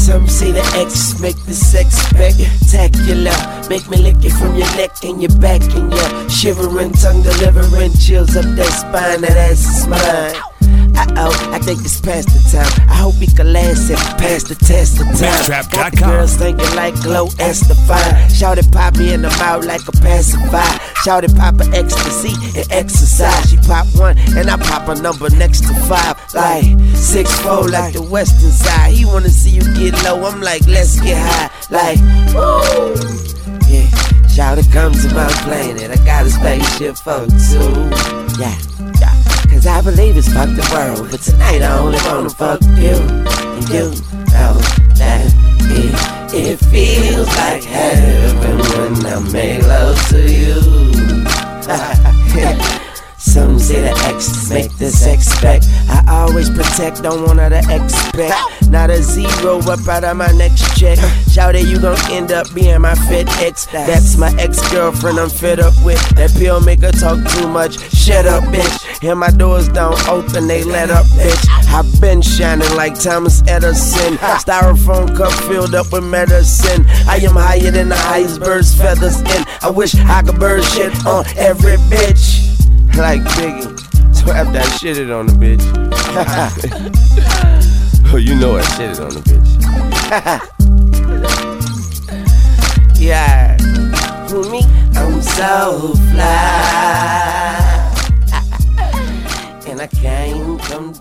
Some say the X make the sex spectacular. Make me lick it from your neck and your back and your shivering tongue delivering chills up that spine. That ass is mine. I think it's past the time. I hope we can last it past the test of time. Got the girls thinking like Glow Estefan. Shout it, pop me in the mouth like a pacifier. Shout it, pop an ecstasy and exercise. She pop one and I pop a number next to 5. Like 6'4", like the western side. He wanna see you get low, I'm like, let's get high. Like, woo, yeah. Shout it, come to my planet. I got a spaceship for two. Yeah. Cause I believe it's fuck the world, but tonight I only wanna fuck you. And you know that it feels like heaven when I make love to you. Some say the X make the sex spec. I always protect, don't want her to expect. Not a zero up out of my next check. Shout it, you gon' end up being my fit ex. That's my ex-girlfriend I'm fed up with. That pill make her talk too much. Shut up, bitch. And my doors don't open, they let up, bitch. I've been shining like Thomas Edison. Styrofoam cup filled up with medicine. I am higher than the highest bird's feathers in. I wish I could bird shit on every bitch. Like Biggie, slap that shit on the bitch. Oh, you know I shit on the bitch. Yeah, for me, I'm so fly, and I can't come